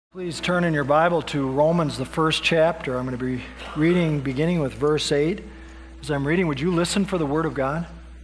Please turn in your Bible to Romans, the first chapter. I'm going to be reading beginning with verse 8. As I'm reading, would you listen for the Word of God?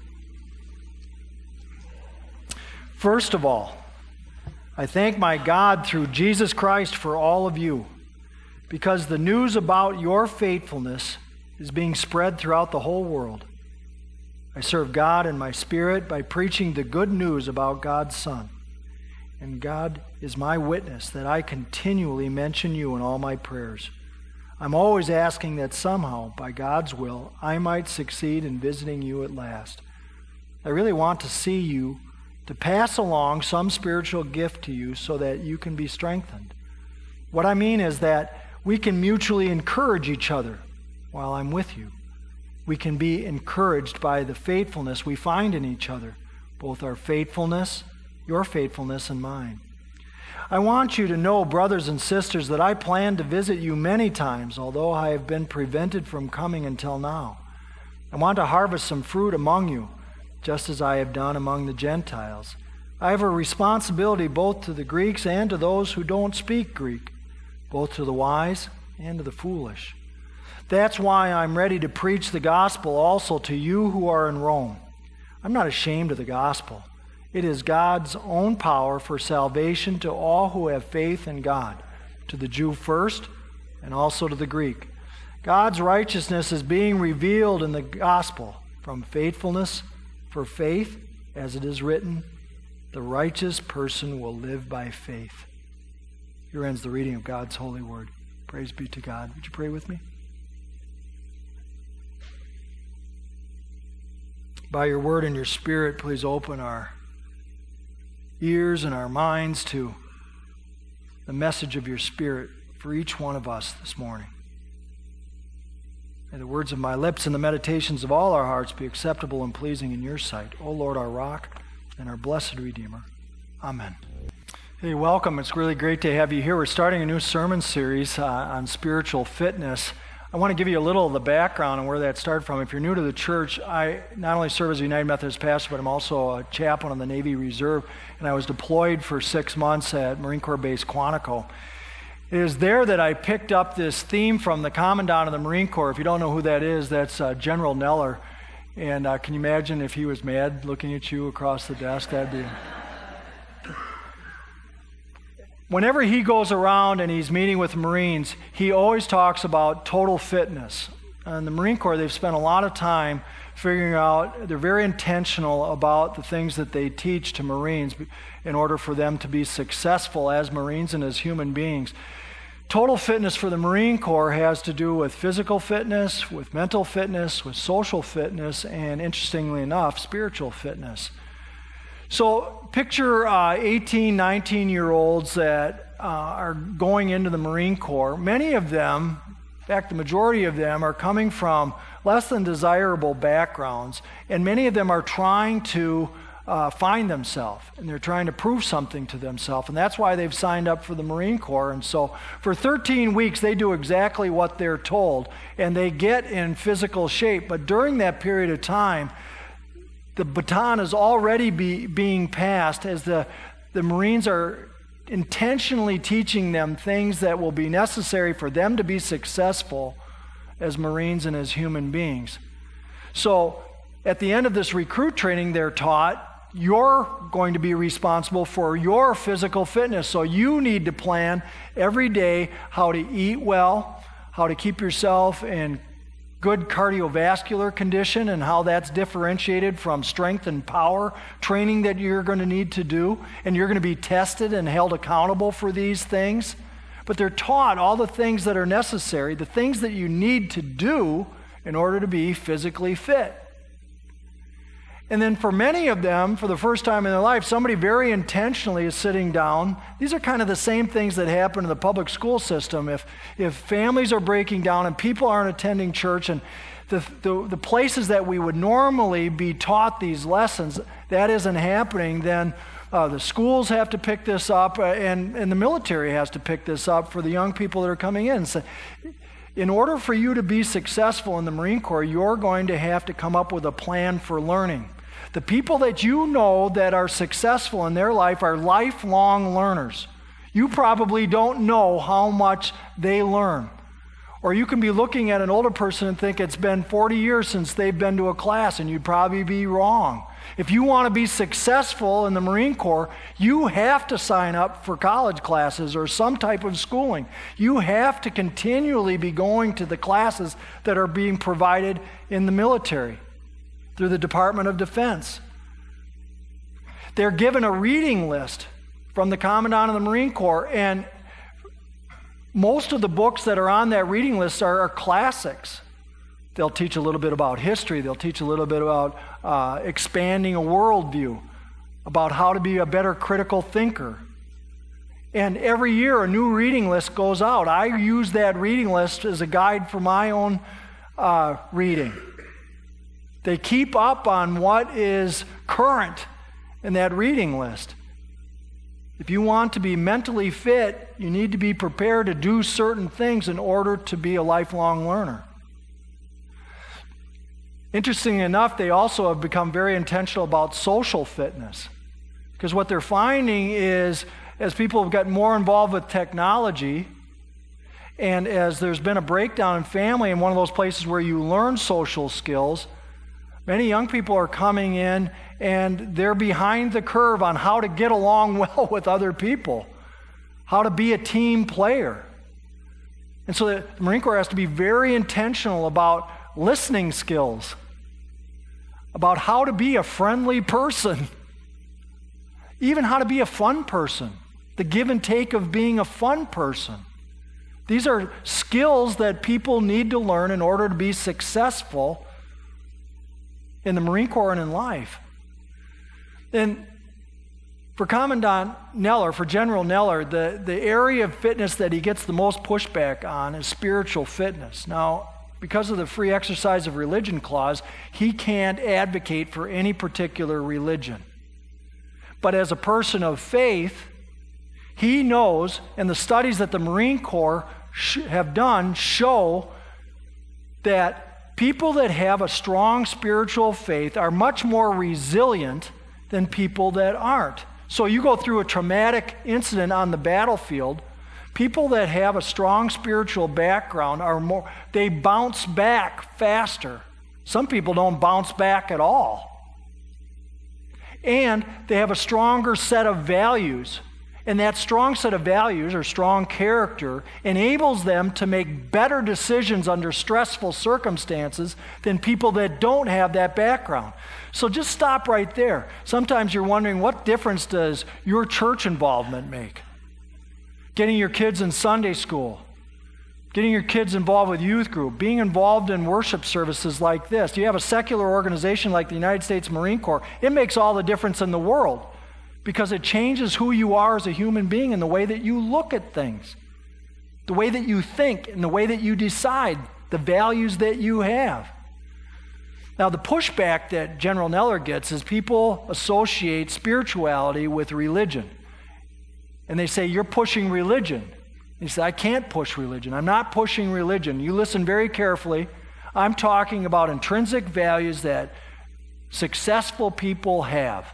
First of all, I thank my God through Jesus Christ for all of you, because the news about your faithfulness is being spread throughout the whole world. I serve God in my spirit by preaching the good news about God's Son. And God is my witness that I continually mention you in all my prayers. I'm always asking that somehow, by God's will, I might succeed in visiting you at last. I really want to see you, to pass along some spiritual gift to you so that you can be strengthened. What I mean is that we can mutually encourage each other while I'm with you. We can be encouraged by the faithfulness we find in each other, both our faithfulness, your faithfulness, and mine. I want you to know, brothers and sisters, that I plan to visit you many times, although I have been prevented from coming until now. I want to harvest some fruit among you, just as I have done among the Gentiles. I have a responsibility both to the Greeks and to those who don't speak Greek, both to the wise and to the foolish. That's why I'm ready to preach the gospel also to you who are in Rome. I'm not ashamed of the gospel. It is God's own power for salvation to all who have faith in God, to the Jew first and also to the Greek. God's righteousness is being revealed in the gospel from faithfulness for faith, as it is written, the righteous person will live by faith. Here ends the reading of God's holy word. Praise be to God. Would you pray with me? By your word and your spirit, please open our ears and our minds to the message of your Spirit for each one of us this morning. May the words of my lips and the meditations of all our hearts be acceptable and pleasing in your sight, O Lord, our rock and our blessed Redeemer. Amen. Hey, welcome. It's really great to have you here. We're starting a new sermon series on spiritual fitness. I want to give you a little of the background and where that started from. If you're new to the church, I not only serve as a United Methodist pastor, but I'm also a chaplain on the Navy Reserve, and I was deployed for 6 months at Marine Corps Base Quantico. It is there that I picked up this theme from the Commandant of the Marine Corps. If you don't know who that is, that's General Neller. And can you imagine if he was mad looking at you across the desk? That'd be... Whenever he goes around and he's meeting with Marines, he always talks about total fitness. In the Marine Corps, they've spent a lot of time figuring out, they're very intentional about the things that they teach to Marines in order for them to be successful as Marines and as human beings. Total fitness for the Marine Corps has to do with physical fitness, with mental fitness, with social fitness, and interestingly enough, spiritual fitness. So picture 18, 19-year-olds that are going into the Marine Corps. Many of them, in fact, the majority of them, are coming from less than desirable backgrounds, and many of them are trying to find themselves, and they're trying to prove something to themselves, and that's why they've signed up for the Marine Corps. And so for 13 weeks, they do exactly what they're told, and they get in physical shape. But during that period of time, the baton is already being passed as the Marines are intentionally teaching them things that will be necessary for them to be successful as Marines and as human beings. So at the end of this recruit training, they're taught, you're going to be responsible for your physical fitness. So you need to plan every day how to eat well, how to keep yourself in good cardiovascular condition, and how that's differentiated from strength and power training that you're going to need to do, and you're going to be tested and held accountable for these things. But they're taught all the things that are necessary, the things that you need to do in order to be physically fit. And then for many of them, for the first time in their life, somebody very intentionally is sitting down. These are kind of the same things that happen in the public school system. If families are breaking down and people aren't attending church, and the places that we would normally be taught these lessons, that isn't happening, then the schools have to pick this up, and the military has to pick this up for the young people that are coming in. So in order for you to be successful in the Marine Corps, you're going to have to come up with a plan for learning. The people that you know that are successful in their life are lifelong learners. You probably don't know how much they learn. Or you can be looking at an older person and think it's been 40 years since they've been to a class, and you'd probably be wrong. If you want to be successful in the Marine Corps, you have to sign up for college classes or some type of schooling. You have to continually be going to the classes that are being provided in the military through the Department of Defense. They're given a reading list from the Commandant of the Marine Corps, and most of the books that are on that reading list are classics. They'll teach a little bit about history. They'll teach a little bit about expanding a worldview, about how to be a better critical thinker. And every year a new reading list goes out. I use that reading list as a guide for my own reading. They keep up on what is current in that reading list. If you want to be mentally fit, you need to be prepared to do certain things in order to be a lifelong learner. Interestingly enough, they also have become very intentional about social fitness. Because what they're finding is, as people have gotten more involved with technology, and as there's been a breakdown in family in one of those places where you learn social skills, many young people are coming in and they're behind the curve on how to get along well with other people, how to be a team player. And so the Marine Corps has to be very intentional about listening skills, about how to be a friendly person, even how to be a fun person, the give and take of being a fun person. These are skills that people need to learn in order to be successful in the Marine Corps and in life. And for Commandant Neller, for General Neller, the area of fitness that he gets the most pushback on is spiritual fitness. Now, because of the free exercise of religion clause, he can't advocate for any particular religion. But as a person of faith, he knows, and the studies that the Marine Corps have done show that people that have a strong spiritual faith are much more resilient than people that aren't. So you go through a traumatic incident on the battlefield, people that have a strong spiritual background they bounce back faster. Some people don't bounce back at all. And they have a stronger set of values. And that strong set of values or strong character enables them to make better decisions under stressful circumstances than people that don't have that background. So just stop right there. Sometimes you're wondering, what difference does your church involvement make? Getting your kids in Sunday school, getting your kids involved with youth group, being involved in worship services like this. You have a secular organization like the United States Marine Corps. It makes all the difference in the world, because it changes who you are as a human being and the way that you look at things, the way that you think and the way that you decide, the values that you have. Now, the pushback that General Neller gets is people associate spirituality with religion. And they say, you're pushing religion. He said, I can't push religion. I'm not pushing religion. You listen very carefully. I'm talking about intrinsic values that successful people have.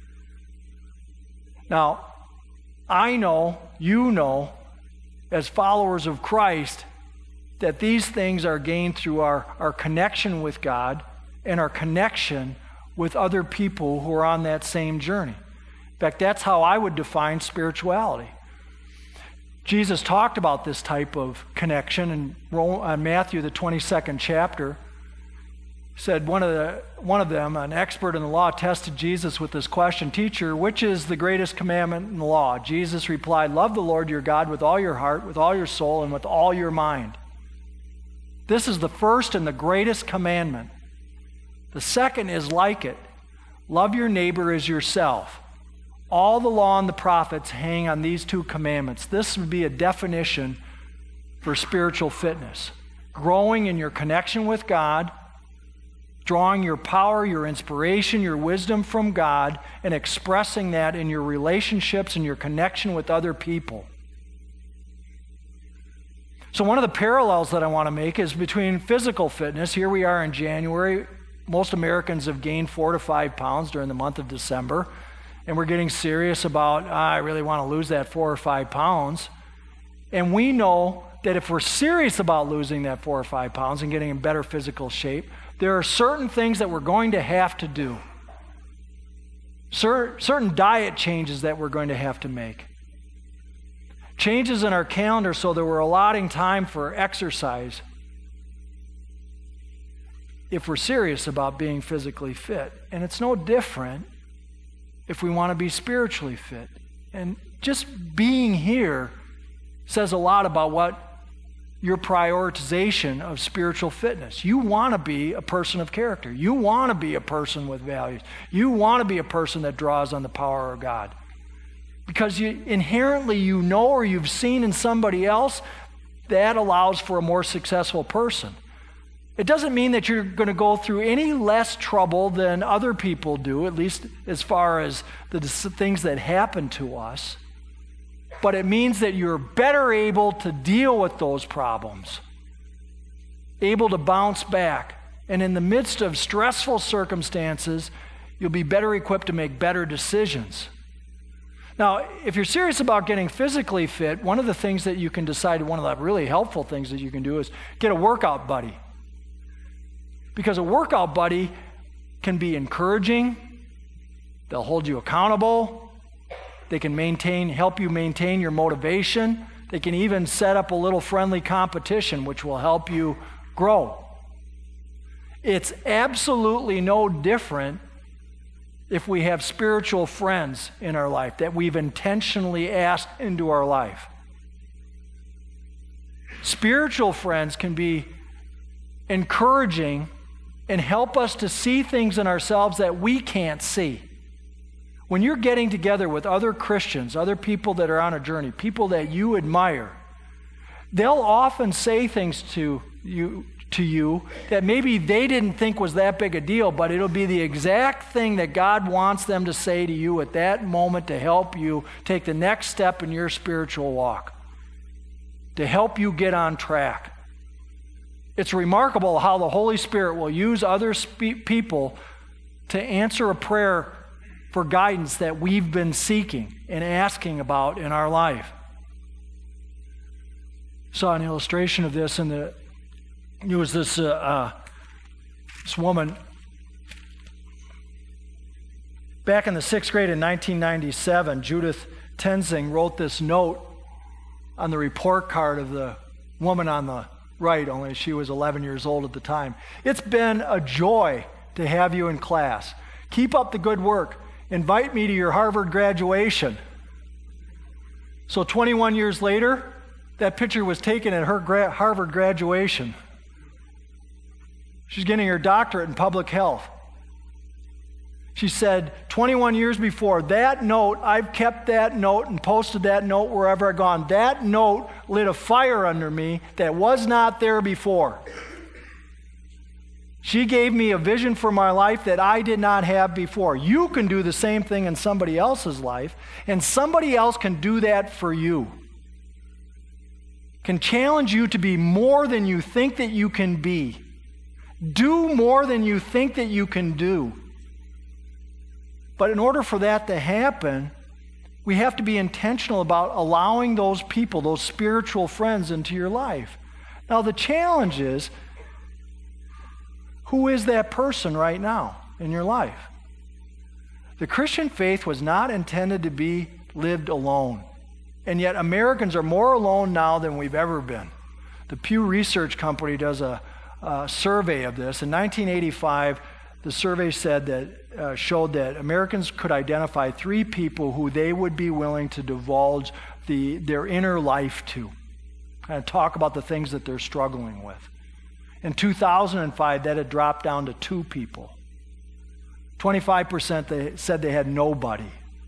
Now, I know, you know, as followers of Christ, that these things are gained through our connection with God and our connection with other people who are on that same journey. In fact, that's how I would define spirituality. Jesus talked about this type of connection in Matthew, the 22nd chapter. He said one of them, an expert in the law, tested Jesus with this question, Teacher, which is the greatest commandment in the law? Jesus replied, love the Lord your God with all your heart, with all your soul, and with all your mind. This is the first and the greatest commandment. The second is like it. Love your neighbor as yourself. All the law and the prophets hang on these two commandments. This would be a definition for spiritual fitness. Growing in your connection with God, drawing your power, your inspiration, your wisdom from God, and expressing that in your relationships and your connection with other people. So one of the parallels that I want to make is between physical fitness. Here we are in January. Most Americans have gained 4 to 5 pounds during the month of December. and we're getting serious about, I really want to lose that 4 or 5 pounds, and we know that if we're serious about losing that 4 or 5 pounds and getting in better physical shape, there are certain things that we're going to have to do. Certain diet changes that we're going to have to make. Changes in our calendar so that we're allotting time for exercise if we're serious about being physically fit. And it's no different if we want to be spiritually fit. And just being here says a lot about what your prioritization of spiritual fitness. You want to be a person of character. You want to be a person with values. You want to be a person that draws on the power of God. Because inherently you know or you've seen in somebody else that allows for a more successful person. It doesn't mean that you're going to go through any less trouble than other people do, at least as far as the things that happen to us. But it means that you're better able to deal with those problems, able to bounce back. And in the midst of stressful circumstances, you'll be better equipped to make better decisions. Now, if you're serious about getting physically fit, one of the things that you can decide, one of the really helpful things that you can do is get a workout buddy. Because a workout buddy can be encouraging, they'll hold you accountable, they can help you maintain your motivation. They can even set up a little friendly competition, which will help you grow. It's absolutely no different if we have spiritual friends in our life that we've intentionally asked into our life. Spiritual friends can be encouraging and help us to see things in ourselves that we can't see. When you're getting together with other Christians, other people that are on a journey, people that you admire, they'll often say things to you that maybe they didn't think was that big a deal, but it'll be the exact thing that God wants them to say to you at that moment to help you take the next step in your spiritual walk, to help you get on track. It's remarkable how the Holy Spirit will use other people to answer a prayer for guidance that we've been seeking and asking about in our life. Saw an illustration of this it was this woman back in the 6th grade in 1997. Judith Tenzing wrote this note on the report card of the woman on the right, only she was 11 years old at the time. It's been a joy to have you in class. Keep up the good work. Invite me to your Harvard graduation. So 21 years later, that picture was taken at her Harvard graduation. She's getting her doctorate in public health. She said, 21 years before, that note, I've kept that note and posted that note wherever I've gone. That note lit a fire under me that was not there before. She gave me a vision for my life that I did not have before. You can do the same thing in somebody else's life, and somebody else can do that for you. Can challenge you to be more than you think that you can be. Do more than you think that you can do. But in order for that to happen, we have to be intentional about allowing those people, those spiritual friends, into your life. Now, the challenge is, who is that person right now in your life? The Christian faith was not intended to be lived alone. And yet Americans are more alone now than we've ever been. The Pew Research Company does a survey of this. In 1985, the survey showed that Americans could identify 3 people who they would be willing to divulge their inner life to, and talk about the things that they're struggling with. In 2005, that had dropped down to 2 people. 25% they said they had nobody.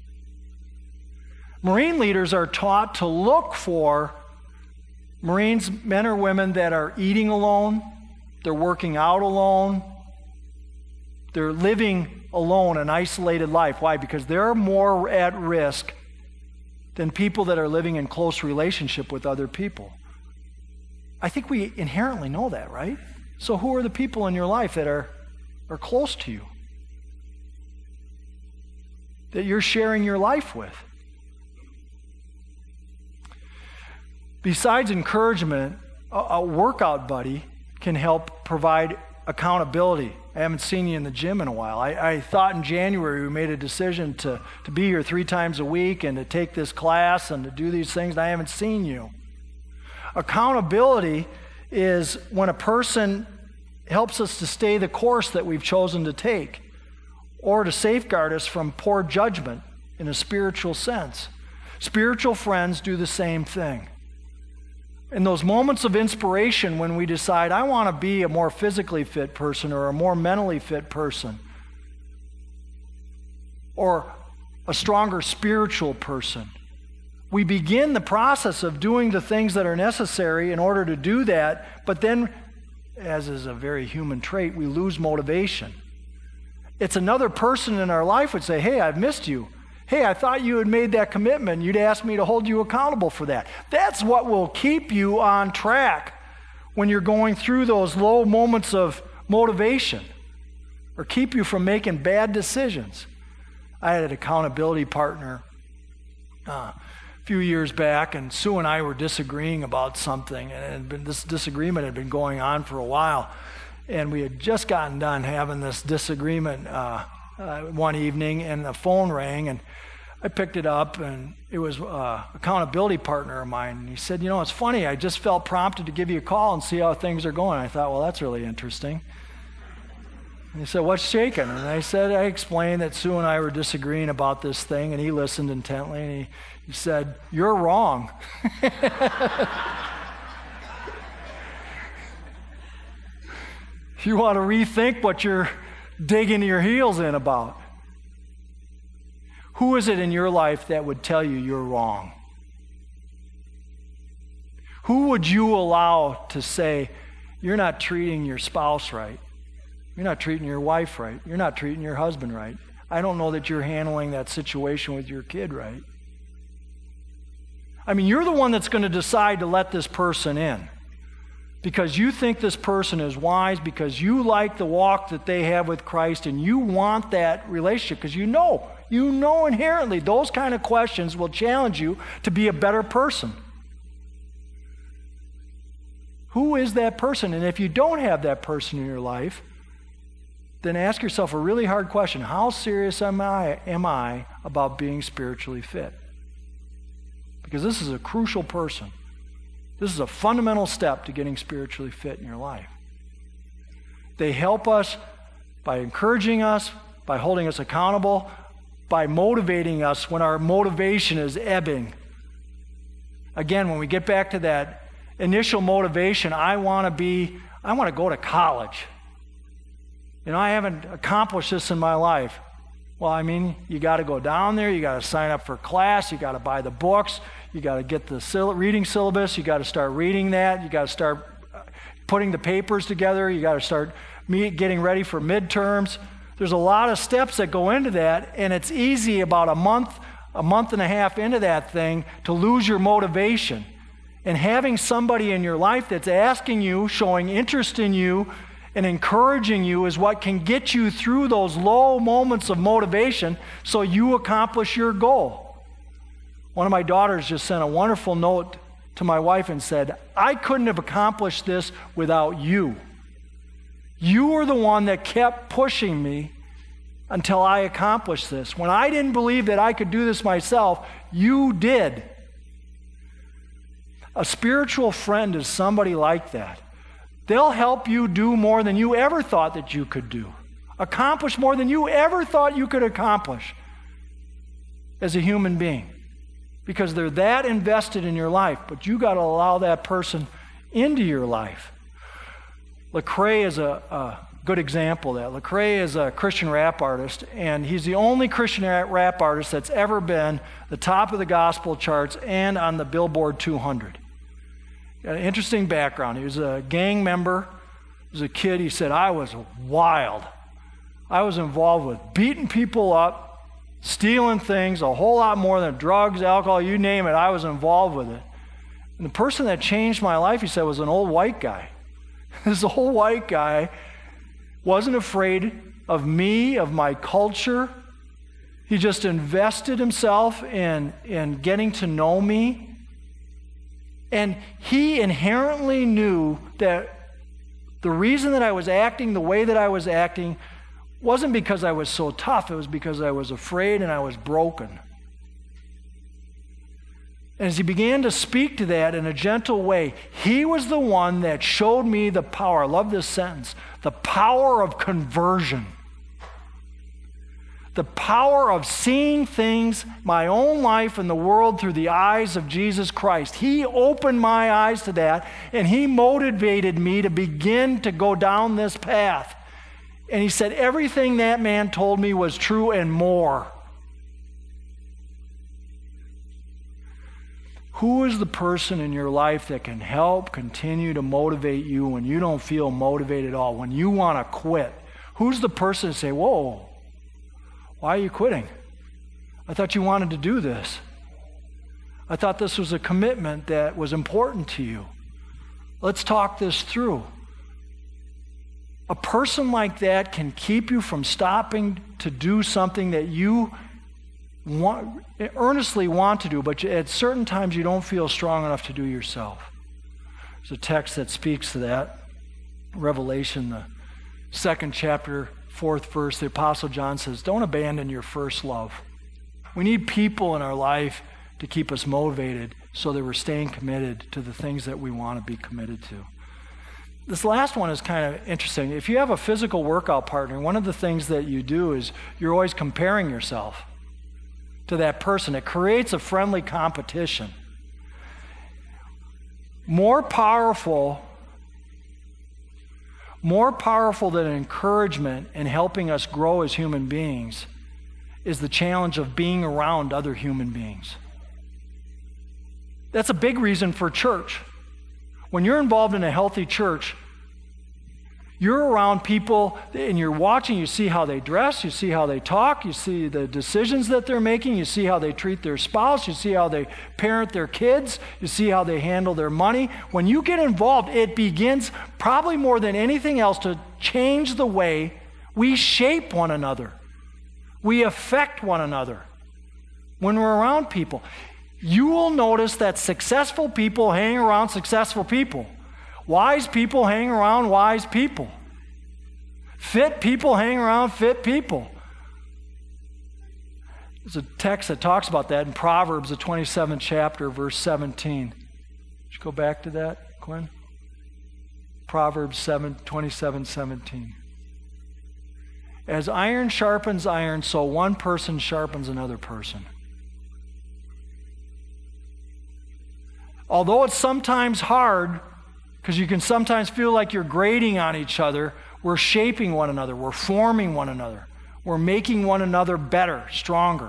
Marine leaders are taught to look for Marines, men or women, that are eating alone, they're working out alone, they're living alone, an isolated life. Why? Because they're more at risk than people that are living in close relationship with other people. I think we inherently know that, right? So who are the people in your life that are close to you? that you're sharing your life with. Besides encouragement, a workout buddy can help provide accountability. I haven't seen you in the gym in a while. I thought in January we made a decision to be here 3 times a week and to take this class and to do these things, and I haven't seen you. Accountability is when a person helps us to stay the course that we've chosen to take, or to safeguard us from poor judgment in a spiritual sense. Spiritual friends do the same thing. In those moments of inspiration when we decide, I want to be a more physically fit person or a more mentally fit person or a stronger spiritual person, we begin the process of doing the things that are necessary in order to do that, but then, as is a very human trait, we lose motivation. It's another person in our life would say, hey, I've missed you. Hey, I thought you had made that commitment. You'd asked me to hold you accountable for that. That's what will keep you on track when you're going through those low moments of motivation, or keep you from making bad decisions. I had an accountability partner a few years back, and Sue and I were disagreeing about something, and this disagreement had been going on for a while, and we had just gotten done having this disagreement one evening, and the phone rang, and I picked it up, and it was an accountability partner of mine. And he said, you know, it's funny, I just felt prompted to give you a call and see how things are going. I thought, well, that's really interesting. And he said, what's shaking? And I explained that Sue and I were disagreeing about this thing, and he listened intently, and he said, you're wrong. You want to rethink what you're digging your heels in about. Who is it in your life that would tell you you're wrong? Who would you allow to say, you're not treating your spouse right? You're not treating your wife right. You're not treating your husband right. I don't know that you're handling that situation with your kid right. I mean, you're the one that's going to decide to let this person in, because you think this person is wise, because you like the walk that they have with Christ, and you want that relationship, because you know inherently those kind of questions will challenge you to be a better person. Who is that person? And if you don't have that person in your life, then ask yourself a really hard question. How serious am I about being spiritually fit? Because this is a crucial person. This is a fundamental step to getting spiritually fit in your life. They help us by encouraging us, by holding us accountable, by motivating us when our motivation is ebbing. Again, when we get back to that initial motivation, I want to go to college. You know, I haven't accomplished this in my life. Well, I mean, you got to go down there, you got to sign up for class, you got to buy the books, you got to get the reading syllabus, you got to start reading that, you got to start putting the papers together, you got to start getting ready for midterms. There's a lot of steps that go into that, and it's easy about a month and a half into that thing to lose your motivation. And having somebody in your life that's asking you, showing interest in you, and encouraging you is what can get you through those low moments of motivation so you accomplish your goal. One of my daughters just sent a wonderful note to my wife and said, I couldn't have accomplished this without you. You were the one that kept pushing me until I accomplished this. When I didn't believe that I could do this myself, you did. A spiritual friend is somebody like that. They'll help you do more than you ever thought that you could do. Accomplish more than you ever thought you could accomplish as a human being. Because they're that invested in your life, but you got to allow that person into your life. Lecrae is a good example of that. Lecrae is a Christian rap artist, and he's the only Christian rap artist that's ever been the top of the gospel charts and on the Billboard 200. Got an interesting background. He was a gang member. As a kid, he said, I was wild. I was involved with beating people up, stealing things, a whole lot more than drugs, alcohol, you name it. I was involved with it. And the person that changed my life, he said, was an old white guy. This old white guy wasn't afraid of me, of my culture. He just invested himself in getting to know me. And he inherently knew that the reason that I was acting the way that I was acting wasn't because I was so tough. It was because I was afraid and I was broken. And as he began to speak to that in a gentle way, he was the one that showed me the power. I love this sentence. The power of conversion. The power of seeing things, my own life and the world through the eyes of Jesus Christ. He opened my eyes to that, and he motivated me to begin to go down this path. And he said everything that man told me was true and more. Who is the person in your life that can help continue to motivate you when you don't feel motivated at all, when you want to quit? Who's the person to say, whoa, why are you quitting? I thought you wanted to do this. I thought this was a commitment that was important to you. Let's talk this through. A person like that can keep you from stopping to do something that you earnestly want to do, but at certain times you don't feel strong enough to do yourself. There's a text that speaks to that. Revelation, the 2nd chapter, 4th verse, the Apostle John says, don't abandon your first love. We need people in our life to keep us motivated so that we're staying committed to the things that we want to be committed to. This last one is kind of interesting. If you have a physical workout partner, one of the things that you do is you're always comparing yourself to that person. It creates a friendly competition. More powerful than encouragement in helping us grow as human beings is the challenge of being around other human beings. That's a big reason for church. When you're involved in a healthy church, you're around people and you're watching, you see how they dress, you see how they talk, you see the decisions that they're making, you see how they treat their spouse, you see how they parent their kids, you see how they handle their money. When you get involved, it begins probably more than anything else to change the way we shape one another. We affect one another when we're around people. You will notice that successful people hang around successful people. Wise people hang around wise people. Fit people hang around fit people. There's a text that talks about that in Proverbs, the 27th chapter, verse 17. Would you go back to that, Quinn? Proverbs 27:17. As iron sharpens iron, so one person sharpens another person. Although it's sometimes hard, because you can sometimes feel like you're grading on each other, we're shaping one another, we're forming one another, we're making one another better, stronger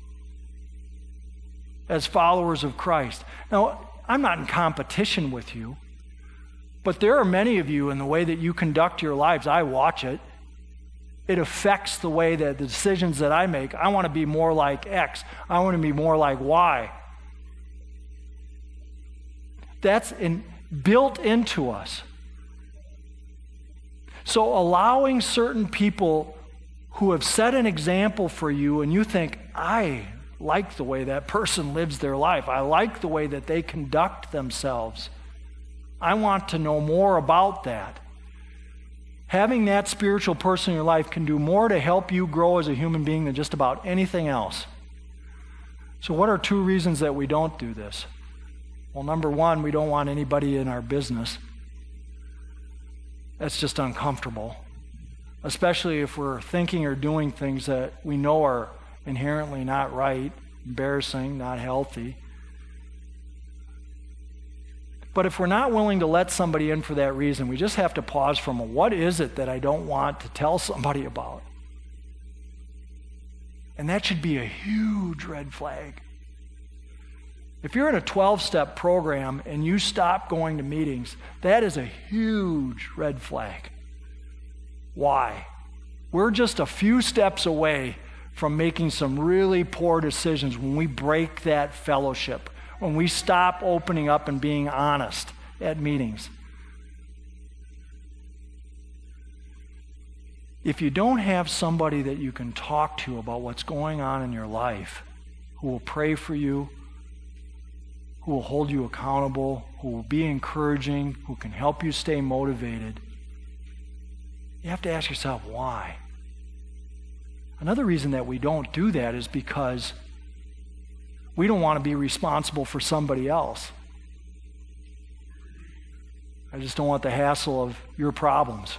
as followers of Christ. Now, I'm not in competition with you, but there are many of you in the way that you conduct your lives. I watch it. It affects the way that the decisions that I make. I want to be more like X. I want to be more like Y. That's built into us. So allowing certain people who have set an example for you and you think, I like the way that person lives their life. I like the way that they conduct themselves. I want to know more about that. Having that spiritual person in your life can do more to help you grow as a human being than just about anything else. So what are 2 reasons that we don't do this? Well, number 1, we don't want anybody in our business. That's just uncomfortable, especially if we're thinking or doing things that we know are inherently not right, embarrassing, not healthy. But if we're not willing to let somebody in for that reason, we just have to pause from what is it that I don't want to tell somebody about? And that should be a huge red flag. If you're in a 12-step program and you stop going to meetings, that is a huge red flag. Why? We're just a few steps away from making some really poor decisions when we break that fellowship, when we stop opening up and being honest at meetings. If you don't have somebody that you can talk to about what's going on in your life, who will pray for you, who will hold you accountable, who will be encouraging, who can help you stay motivated, you have to ask yourself, why? Another reason that we don't do that is because we don't want to be responsible for somebody else. I just don't want the hassle of your problems.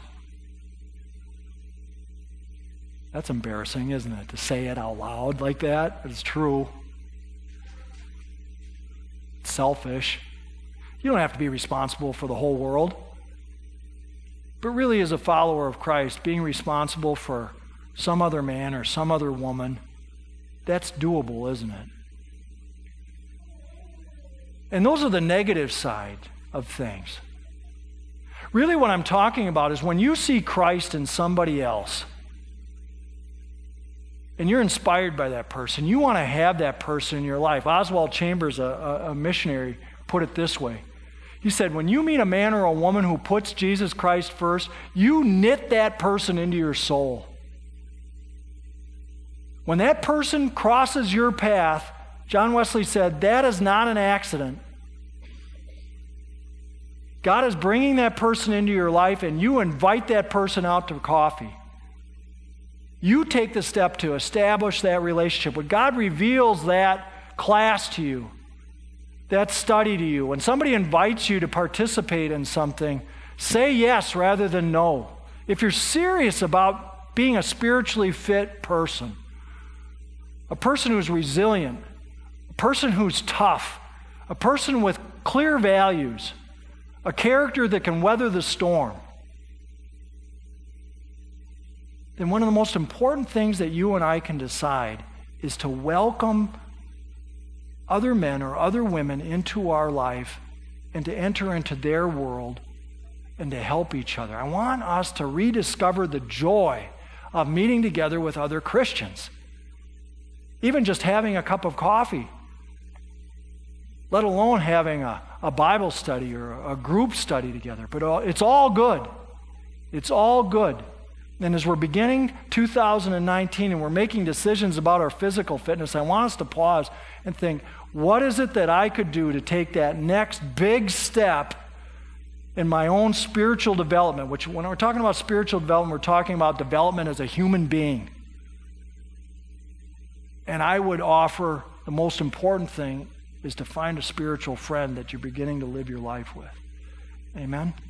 That's embarrassing, isn't it, to say it out loud like that? It's true. It's selfish. You don't have to be responsible for the whole world. But really, as a follower of Christ, being responsible for some other man or some other woman, that's doable, isn't it? And those are the negative side of things. Really what I'm talking about is when you see Christ in somebody else, and you're inspired by that person, you want to have that person in your life. Oswald Chambers, a missionary, put it this way. He said, when you meet a man or a woman who puts Jesus Christ first, you knit that person into your soul. When that person crosses your path, John Wesley said, that is not an accident. God is bringing that person into your life, and you invite that person out to coffee. You take the step to establish that relationship. When God reveals that class to you, that study to you, when somebody invites you to participate in something, say yes rather than no. If you're serious about being a spiritually fit person, a person who's resilient, a person who's tough, a person with clear values, a character that can weather the storm, then one of the most important things that you and I can decide is to welcome other men or other women into our life and to enter into their world and to help each other. I want us to rediscover the joy of meeting together with other Christians. Even just having a cup of coffee, let alone having a Bible study or a group study together. But it's all good. It's all good. And as we're beginning 2019 and we're making decisions about our physical fitness, I want us to pause and think, what is it that I could do to take that next big step in my own spiritual development? Which, when we're talking about spiritual development, we're talking about development as a human being. And I would offer the most important thing is to find a spiritual friend that you're beginning to live your life with. Amen?